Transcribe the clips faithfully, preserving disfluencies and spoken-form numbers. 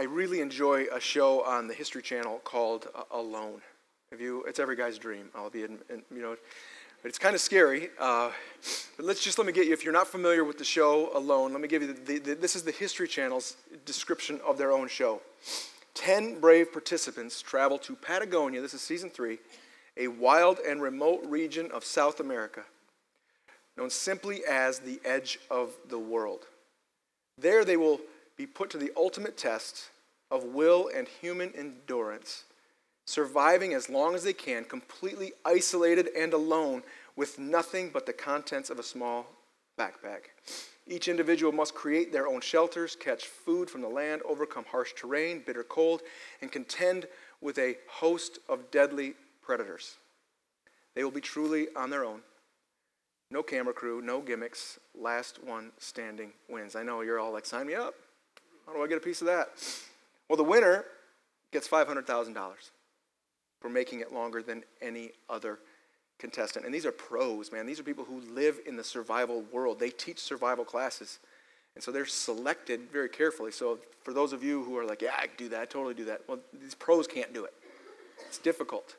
I really enjoy a show on the History Channel called uh, Alone. Have you? It's every guy's dream. I'll be, in, in, you know, but it's kind of scary. Uh, but let's just let me get you. If you're not familiar with the show Alone, let me give you. The, the, the, this is the History Channel's description of their own show. Ten brave participants travel to Patagonia. This is season three, a wild and remote region of South America, known simply as the edge of the world. There, they will be put to the ultimate test of will and human endurance, surviving as long as they can, completely isolated and alone, with nothing but the contents of a small backpack. Each individual must create their own shelters, catch food from the land, overcome harsh terrain, bitter cold, and contend with a host of deadly predators. They will be truly on their own. No camera crew, no gimmicks. Last one standing wins. I know you're all like, sign me up. How do I get a piece of that? Well, the winner gets five hundred thousand dollars for making it longer than any other contestant. And these are pros, man. These are people who live in the survival world. They teach survival classes. And so they're selected very carefully. So for those of you who are like, yeah, I can do that, I totally do that. Well, these pros can't do it. It's difficult.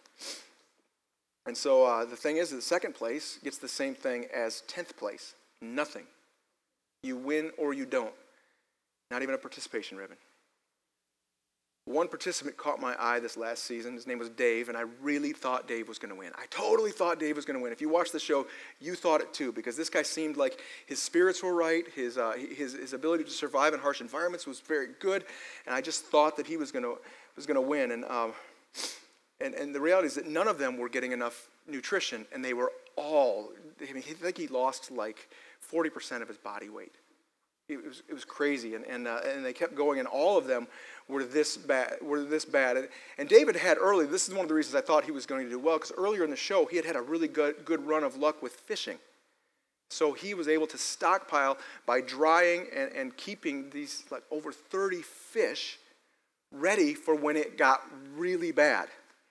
And so uh, the thing is that second place gets the same thing as tenth place. Nothing. You win or you don't. Not even a participation ribbon. One participant caught my eye this last season. His name was Dave, and I really thought Dave was going to win. I totally thought Dave was going to win. If you watched the show, you thought it too, because this guy seemed like his spirits were right, his uh, his his ability to survive in harsh environments was very good, and I just thought that he was going to was going to win. And um, and and the reality is that none of them were getting enough nutrition, and they were all. I mean, I think he lost like forty percent of his body weight. It was it was crazy, and and uh, and they kept going, and all of them were this bad. Were this bad, and, and David had early. This is one of the reasons I thought he was going to do well, because earlier in the show he had had a really good good run of luck with fishing, so he was able to stockpile by drying and, and keeping these like over thirty fish ready for when it got really bad.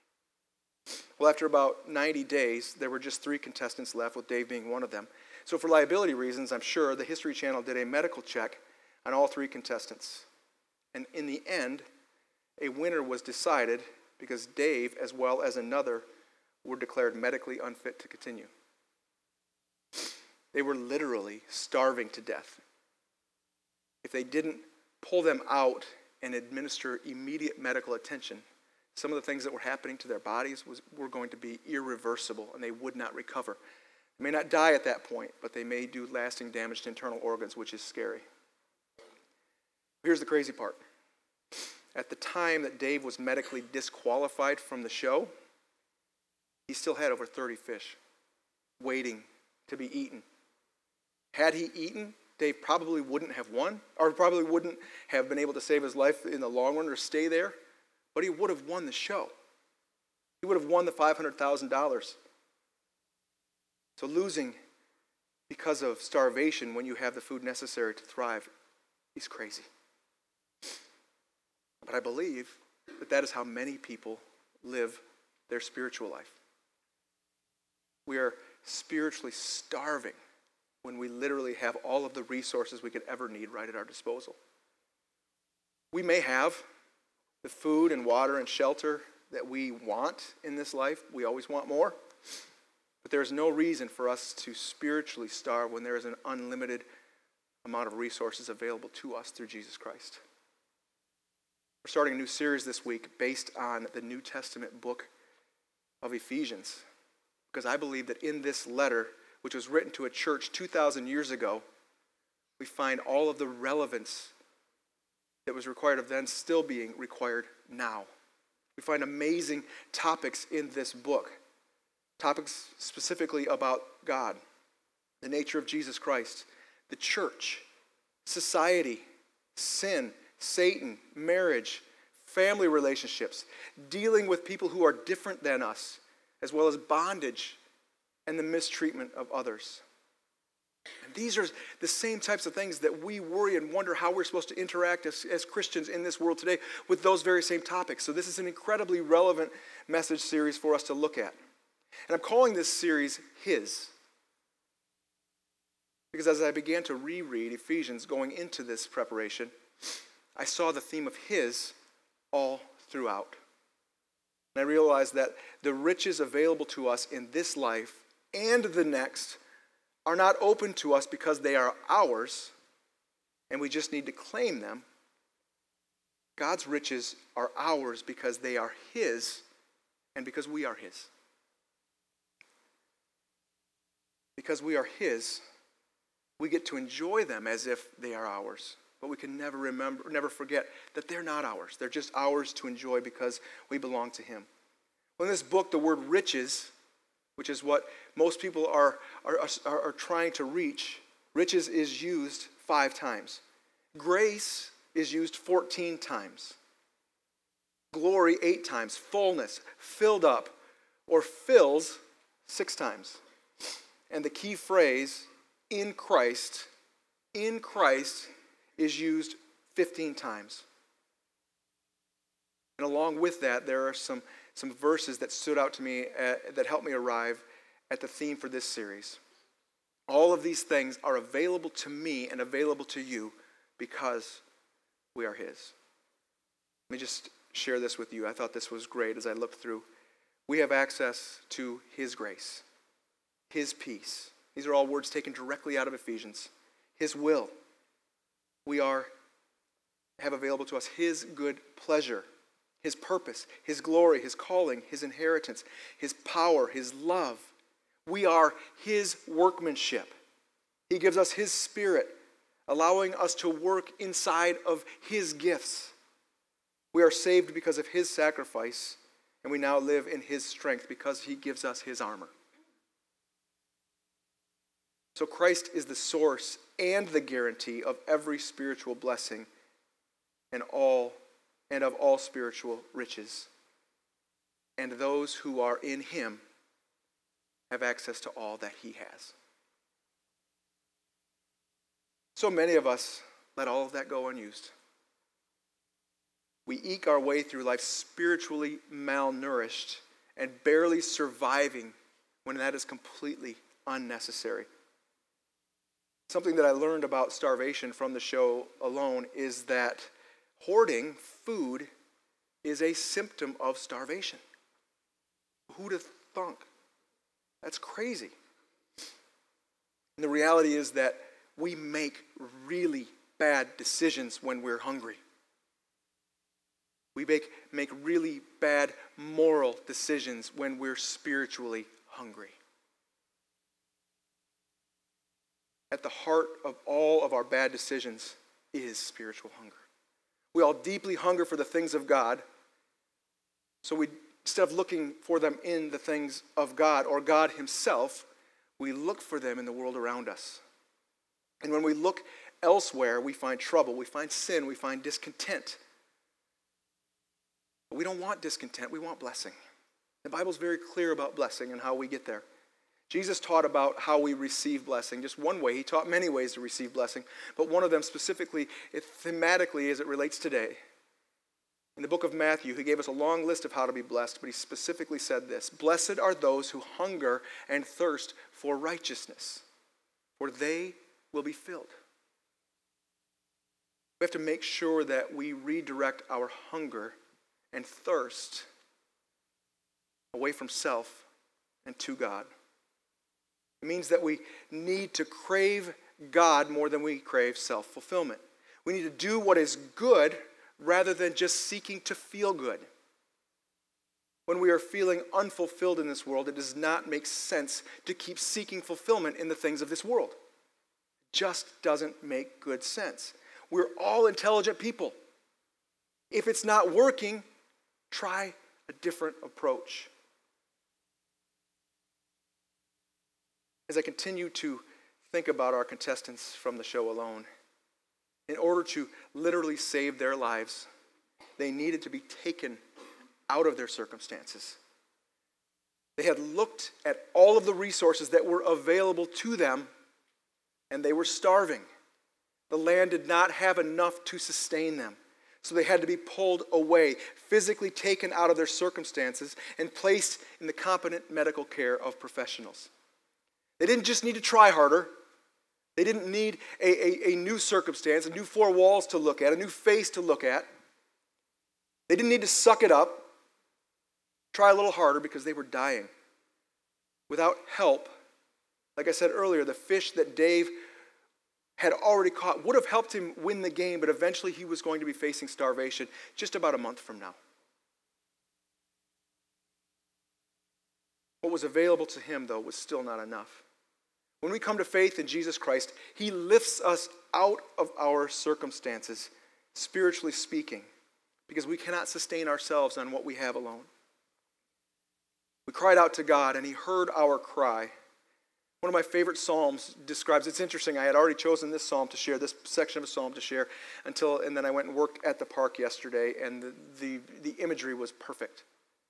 Well, after about ninety days, there were just three contestants left, with Dave being one of them. So for liability reasons, I'm sure the History Channel did a medical check on all three contestants. And in the end, a winner was decided because Dave, as well as another, were declared medically unfit to continue. They were literally starving to death. If they didn't pull them out and administer immediate medical attention, some of the things that were happening to their bodies was, were going to be irreversible, and they would not recover. They may not die at that point, but they may do lasting damage to internal organs, which is scary. Here's the crazy part. At the time that Dave was medically disqualified from the show, he still had over thirty fish waiting to be eaten. Had he eaten, Dave probably wouldn't have won, or probably wouldn't have been able to save his life in the long run or stay there, but he would have won the show. He would have won the five hundred thousand dollars. So losing because of starvation when you have the food necessary to thrive is crazy. But I believe that that is how many people live their spiritual life. We are spiritually starving when we literally have all of the resources we could ever need right at our disposal. We may have the food and water and shelter that we want in this life. We always want more. But there is no reason for us to spiritually starve when there is an unlimited amount of resources available to us through Jesus Christ. We're starting a new series this week based on the New Testament book of Ephesians, because I believe that in this letter, which was written to a church two thousand years ago, we find all of the relevance that was required of then still being required now. We find amazing topics in this book. Topics specifically about God, the nature of Jesus Christ, the church, society, sin, Satan, marriage, family relationships, dealing with people who are different than us, as well as bondage and the mistreatment of others. And these are the same types of things that we worry and wonder how we're supposed to interact as, as Christians in this world today with those very same topics. So this is an incredibly relevant message series for us to look at. And I'm calling this series His, because as I began to reread Ephesians going into this preparation, I saw the theme of his all throughout. And I realized that the riches available to us in this life and the next are not open to us because they are ours, and we just need to claim them. God's riches are ours because they are his, and because we are his. Because we are his, we get to enjoy them as if they are ours. But we can never remember, never forget that they're not ours. They're just ours to enjoy because we belong to him. Well, in this book, the word riches, which is what most people are, are, are, are trying to reach, riches is used five times. Grace is used fourteen times. Glory eight times. Fullness, filled up, or fills six times. And the key phrase, in Christ, in Christ, is used fifteen times. And along with that, there are some, some verses that stood out to me uh, that helped me arrive at the theme for this series. All of these things are available to me and available to you because we are his. Let me just share this with you. I thought this was great as I looked through. We have access to his grace, his peace. These are all words taken directly out of Ephesians. His will. We are have available to us his good pleasure, his purpose, his glory, his calling, his inheritance, his power, his love. We are his workmanship. He gives us his spirit, allowing us to work inside of his gifts. We are saved because of his sacrifice, and we now live in his strength because he gives us his armor. So Christ is the source and the guarantee of every spiritual blessing and all and of all spiritual riches. And those who are in him have access to all that he has. So many of us let all of that go unused. We eke our way through life spiritually malnourished and barely surviving when that is completely unnecessary. Something that I learned about starvation from the show alone is that hoarding food is a symptom of starvation. Who'd have thunk? That's crazy. And the reality is that we make really bad decisions when we're hungry. We make, make really bad moral decisions when we're spiritually hungry. At the heart of all of our bad decisions is spiritual hunger. We all deeply hunger for the things of God, so we, instead of looking for them in the things of God or God himself, we look for them in the world around us. And when we look elsewhere, we find trouble, we find sin, we find discontent. But we don't want discontent, we want blessing. The Bible's very clear about blessing and how we get there. Jesus taught about how we receive blessing. Just one way. He taught many ways to receive blessing, but one of them specifically, it, thematically as it relates today. In the book of Matthew, he gave us a long list of how to be blessed, but he specifically said this: "Blessed are those who hunger and thirst for righteousness, for they will be filled." We have to make sure that we redirect our hunger and thirst away from self and to God. It means that we need to crave God more than we crave self-fulfillment. We need to do what is good rather than just seeking to feel good. When we are feeling unfulfilled in this world, it does not make sense to keep seeking fulfillment in the things of this world. It just doesn't make good sense. We're all intelligent people. If it's not working, try a different approach. As I continue to think about our contestants from the show alone, in order to literally save their lives, they needed to be taken out of their circumstances. They had looked at all of the resources that were available to them, and they were starving. The land did not have enough to sustain them. So they had to be pulled away, physically taken out of their circumstances, and placed in the competent medical care of professionals. They didn't just need to try harder. They didn't need a, a, a new circumstance, a new four walls to look at, a new face to look at. They didn't need to suck it up, try a little harder because they were dying. Without help, like I said earlier, the fish that Dave had already caught would have helped him win the game, but eventually he was going to be facing starvation just about a month from now. What was available to him, though, was still not enough. When we come to faith in Jesus Christ, he lifts us out of our circumstances, spiritually speaking, because we cannot sustain ourselves on what we have alone. We cried out to God, and he heard our cry. One of my favorite psalms describes, it's interesting, I had already chosen this psalm to share, this section of a psalm to share, until, and then I went and worked at the park yesterday, and the, the, the imagery was perfect.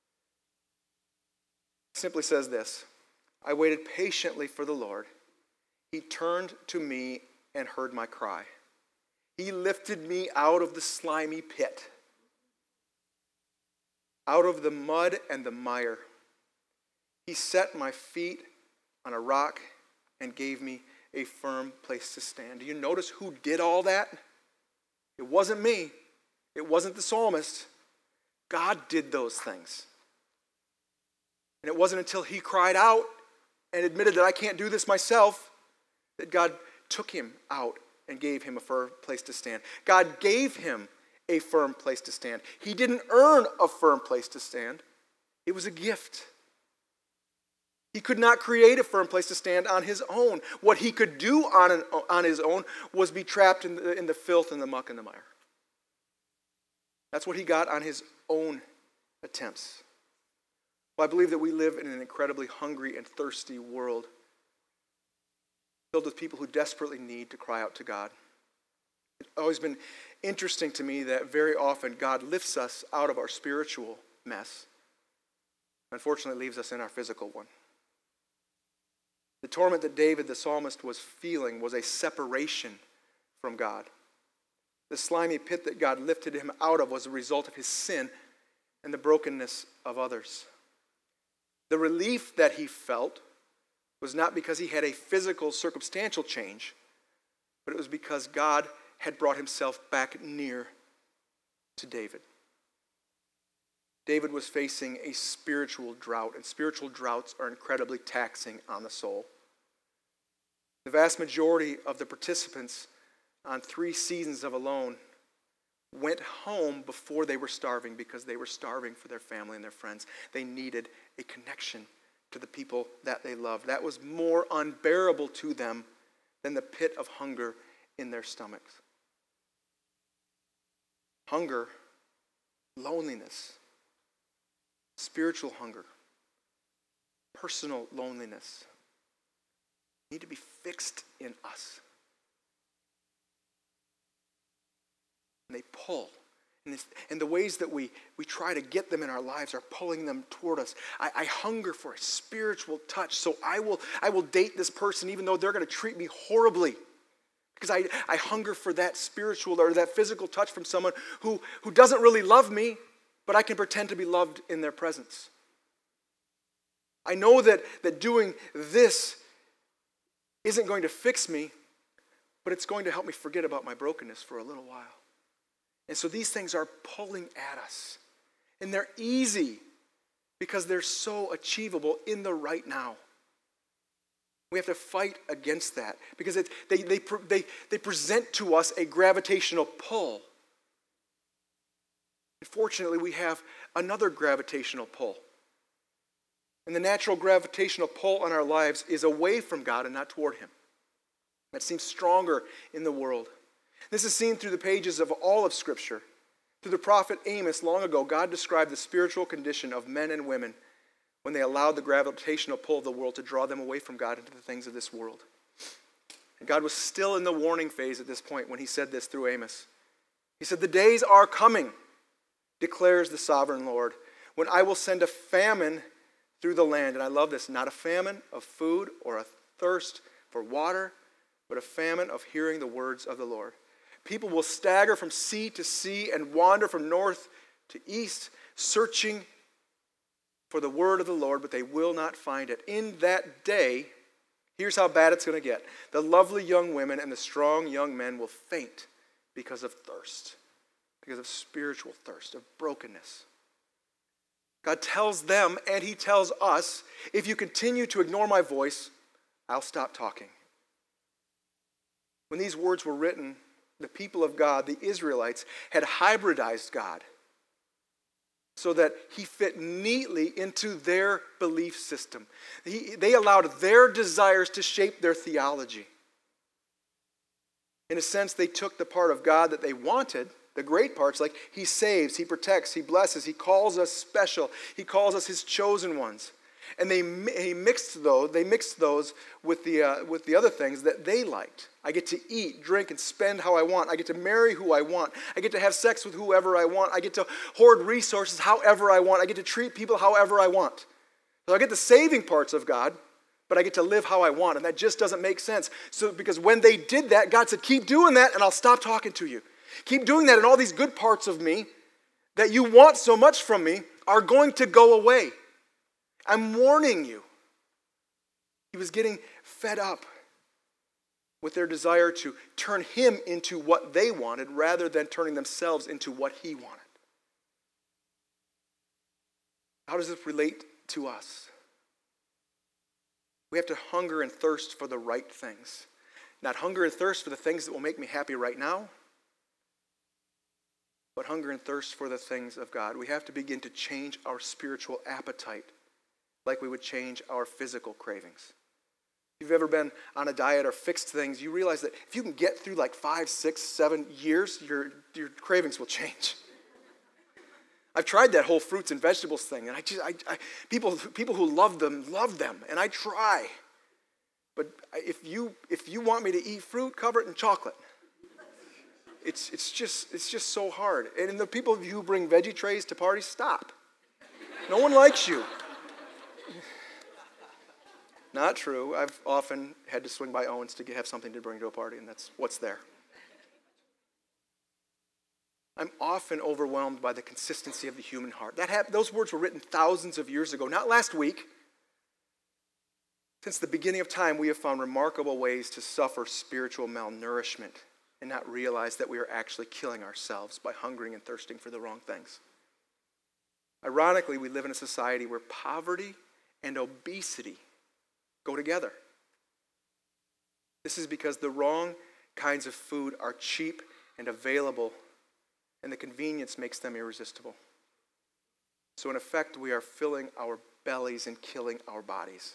It simply says this: I waited patiently for the Lord. He turned to me and heard my cry. He lifted me out of the slimy pit, out of the mud and the mire. He set my feet on a rock and gave me a firm place to stand. Do you notice who did all that? It wasn't me. It wasn't the psalmist. God did those things. And it wasn't until he cried out and admitted that I can't do this myself that God took him out and gave him a firm place to stand. God gave him a firm place to stand. He didn't earn a firm place to stand. It was a gift. He could not create a firm place to stand on his own. What he could do on, an, on his own was be trapped in the, in the filth and the muck and the mire. That's what he got on his own attempts. Well, I believe that we live in an incredibly hungry and thirsty world, filled with people who desperately need to cry out to God. It's always been interesting to me that very often God lifts us out of our spiritual mess, unfortunately leaves us in our physical one. The torment that David, the psalmist, was feeling was a separation from God. The slimy pit that God lifted him out of was a result of his sin and the brokenness of others. The relief that he felt was not because he had a physical, circumstantial change, but it was because God had brought himself back near to David. David was facing a spiritual drought, and spiritual droughts are incredibly taxing on the soul. The vast majority of the participants on three seasons of Alone went home before they were starving because they were starving for their family and their friends. They needed a connection to the people that they loved. That was more unbearable to them than the pit of hunger in their stomachs. Hunger, loneliness, spiritual hunger, personal loneliness need to be fixed in us. And they pull. And, this, and the ways that we, we try to get them in our lives are pulling them toward us. I, I hunger for a spiritual touch, so I will, I will date this person even though they're going to treat me horribly. Because I, I hunger for that spiritual or that physical touch from someone who, who doesn't really love me, but I can pretend to be loved in their presence. I know that, that doing this isn't going to fix me, but it's going to help me forget about my brokenness for a little while. And so these things are pulling at us. And they're easy because they're so achievable in the right now. We have to fight against that because it, they, they, they, they present to us a gravitational pull. Fortunately, we have another gravitational pull. And the natural gravitational pull on our lives is away from God and not toward him. That seems stronger in the world. This is seen through the pages of all of Scripture. Through the prophet Amos long ago, God described the spiritual condition of men and women when they allowed the gravitational pull of the world to draw them away from God into the things of this world. And God was still in the warning phase at this point when he said this through Amos. He said, "The days are coming, declares the sovereign Lord, when I will send a famine through the land." And I love this, not a famine of food or a thirst for water, but a famine of hearing the words of the Lord. People will stagger from sea to sea and wander from north to east, searching for the word of the Lord, but they will not find it. In that day, Here's how bad it's going to get. The lovely young women and the strong young men will faint because of thirst, because of spiritual thirst, of brokenness. God tells them, and he tells us, if you continue to ignore my voice, I'll stop talking. When these words were written, the people of God, the Israelites, had hybridized God so that he fit neatly into their belief system. He, they allowed their desires to shape their theology. In a sense, they took the part of God that they wanted, the great parts, like he saves, he protects, he blesses, he calls us special, he calls us his chosen ones. And they he mixed those, they mixed those with the uh, with the other things that they liked. I get to eat, drink, and spend how I want. I get to marry who I want. I get to have sex with whoever I want. I get to hoard resources however I want. I get to treat people however I want. So I get the saving parts of God, but I get to live how I want, and that just doesn't make sense. So because when they did that, God said, keep doing that, and I'll stop talking to you. Keep doing that, and all these good parts of me that you want so much from me are going to go away. I'm warning you. He was getting fed up with their desire to turn him into what they wanted rather than turning themselves into what he wanted. How does this relate to us? We have to hunger and thirst for the right things. Not hunger and thirst for the things that will make me happy right now, but hunger and thirst for the things of God. We have to begin to change our spiritual appetite like we would change our physical cravings. If you've ever been on a diet or fixed things, you realize that if you can get through like five, six, seven years, your, your cravings will change. I've tried that whole fruits and vegetables thing, and I just, I, I, people, people who love them, love them, and I try. But if you, if you want me to eat fruit, cover it in chocolate. It's, it's just, it's just so hard. And the people of you who bring veggie trays to parties, stop. No one likes you. Not true. I've often had to swing by Owens to get, have something to bring to a party, and that's what's there. I'm often overwhelmed by the consistency of the human heart. That hap- those words were written thousands of years ago, not last week. Since the beginning of time, we have found remarkable ways to suffer spiritual malnourishment and not realize that we are actually killing ourselves by hungering and thirsting for the wrong things. Ironically, we live in a society where poverty and obesity go together. This is because the wrong kinds of food are cheap and available, and the convenience makes them irresistible. So in effect, we are filling our bellies and killing our bodies.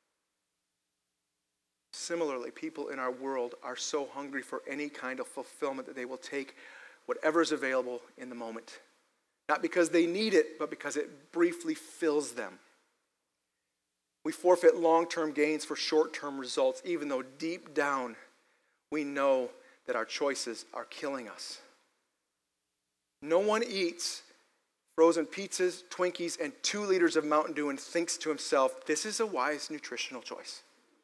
Similarly, people in our world are so hungry for any kind of fulfillment that they will take whatever is available in the moment. Not because they need it, but because it briefly fills them. We forfeit long-term gains for short-term results, even though deep down we know that our choices are killing us. No one eats frozen pizzas, Twinkies, and two liters of Mountain Dew and thinks to himself, this is a wise nutritional choice.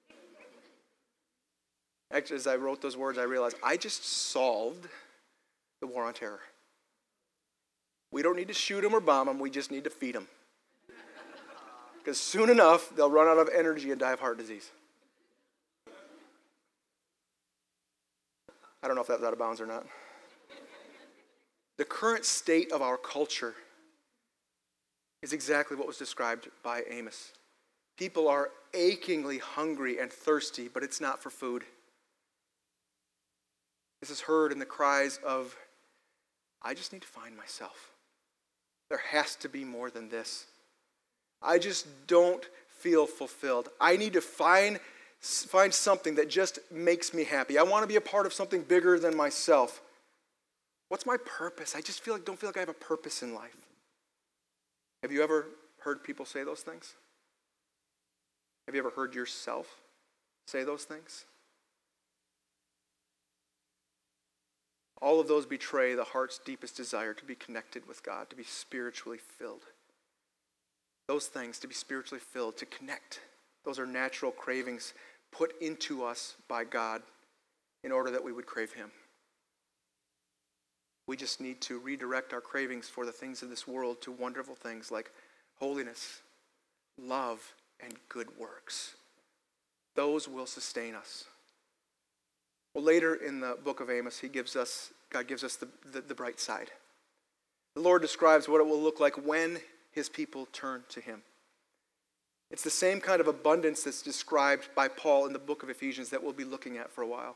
Actually, as I wrote those words, I realized I just solved the war on terror. We don't need to shoot them or bomb them, we just need to feed them. Because soon enough, they'll run out of energy and die of heart disease. I don't know if that was out of bounds or not. The current state of our culture is exactly what was described by Amos. People are achingly hungry and thirsty, but it's not for food. This is heard in the cries of, I just need to find myself. There has to be more than this. I just don't feel fulfilled. I need to find, find something that just makes me happy. I want to be a part of something bigger than myself. What's my purpose? I just feel like don't feel like I have a purpose in life. Have you ever heard people say those things? Have you ever heard yourself say those things? All of those betray the heart's deepest desire to be connected with God, to be spiritually filled. Those things, to be spiritually filled, to connect, those are natural cravings put into us by God in order that we would crave him. We just need to redirect our cravings for the things of this world to wonderful things like holiness, love, and good works. those will sustain us. Well, later in the book of Amos, he gives us, God gives us the, the, the bright side. The Lord describes what it will look like when his people turn to him. It's the same kind of abundance that's described by Paul in the book of Ephesians that we'll be looking at for a while.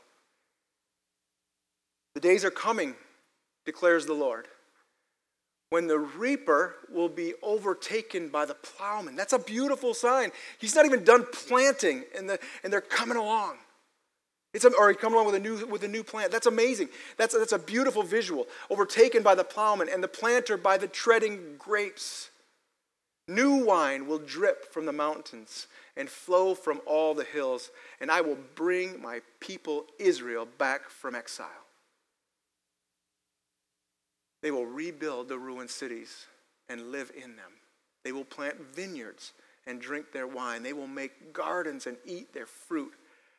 The days are coming, declares the Lord, when the reaper will be overtaken by the plowman. That's a beautiful sign. He's not even done planting, and, the, and they're coming along. It's a, or he come along with a new with a new plant. That's amazing. That's, that's a beautiful visual. Overtaken by the plowman and the planter by the treading grapes. New wine will drip from the mountains and flow from all the hills, and I will bring my people Israel back from exile. They will rebuild the ruined cities and live in them. They will plant vineyards and drink their wine. They will make gardens and eat their fruit.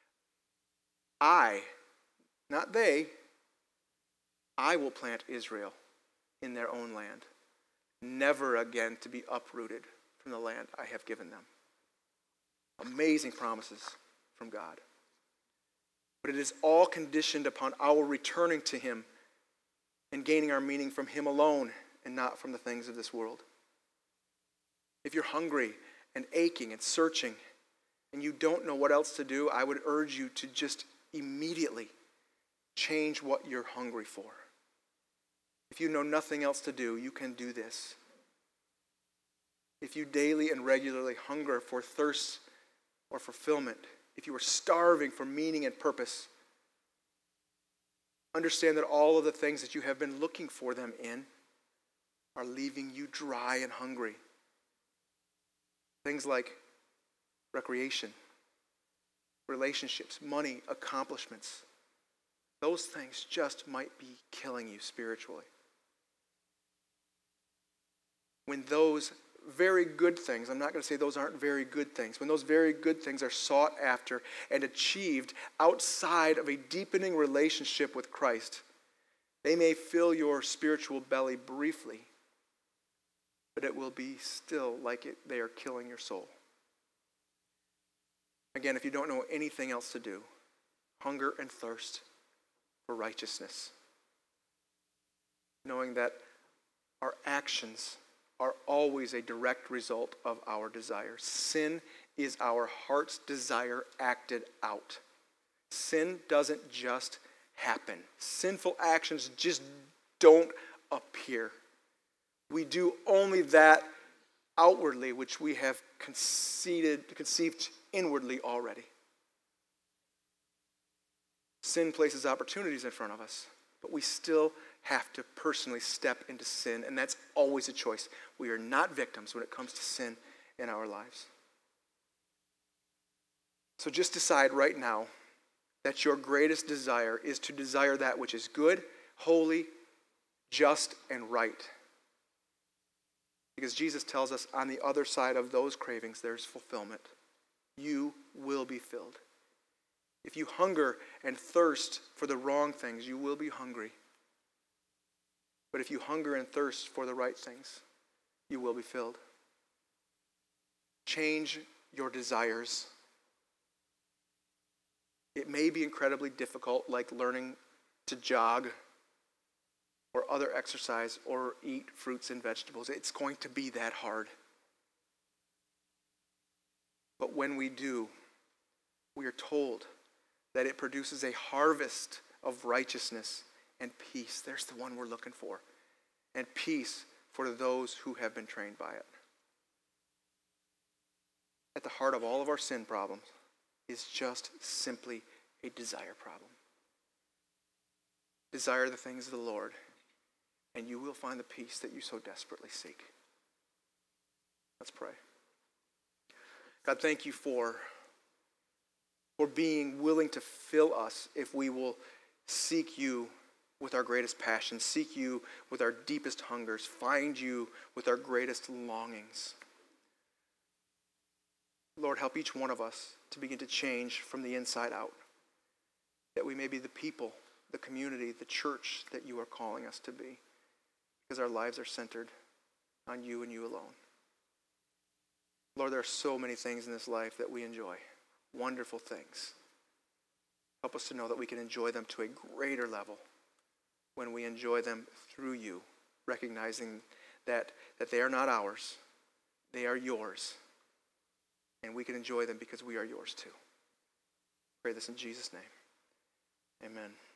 I, not they, I will plant Israel in their own land, never again to be uprooted from the land I have given them. Amazing promises from God. But it is all conditioned upon our returning to him and gaining our meaning from him alone and not from the things of this world. If you're hungry and aching and searching and you don't know what else to do, I would urge you to just immediately change what you're hungry for. If you know nothing else to do, you can do this. If you daily and regularly hunger for thirst or fulfillment, if you are starving for meaning and purpose, understand that all of the things that you have been looking for them in are leaving you dry and hungry. Things like recreation, relationships, money, accomplishments. Those things just might be killing you spiritually. When those very good things, I'm not going to say those aren't very good things, when those very good things are sought after and achieved outside of a deepening relationship with Christ, they may fill your spiritual belly briefly, but it will be still like it, they are killing your soul. Again, if you don't know anything else to do, hunger and thirst for righteousness. Knowing that our actions are always a direct result of our desires. Sin is our heart's desire acted out. Sin doesn't just happen. Sinful actions just don't appear. We do only that outwardly which we have conceded, conceived inwardly already. Sin places opportunities in front of us, but we still have to personally step into sin, and that's always a choice. We are not victims when it comes to sin in our lives. So just decide right now that your greatest desire is to desire that which is good, holy, just, and right. Because Jesus tells us on the other side of those cravings, there's fulfillment. You will be filled. If you hunger and thirst for the wrong things, you will be hungry. But if you hunger and thirst for the right things, you will be filled. Change your desires. It may be incredibly difficult, like learning to jog or other exercise or eat fruits and vegetables. It's going to be that hard. But when we do, we are told that it produces a harvest of righteousness and peace. There's the one we're looking for. And peace for those who have been trained by it. At the heart of all of our sin problems is just simply a desire problem. Desire the things of the Lord, and you will find the peace that you so desperately seek. Let's pray. God, thank you for, for being willing to fill us if we will seek you with our greatest passions, seek you with our deepest hungers, find you with our greatest longings. Lord, help each one of us to begin to change from the inside out, that we may be the people, the community, the church that you are calling us to be, because our lives are centered on you and you alone. Lord, there are so many things in this life that we enjoy. wonderful things. Help us to know that we can enjoy them to a greater level when we enjoy them through you, recognizing that, that they are not ours, they are yours, and we can enjoy them because we are yours too. Pray this in Jesus' name. Amen.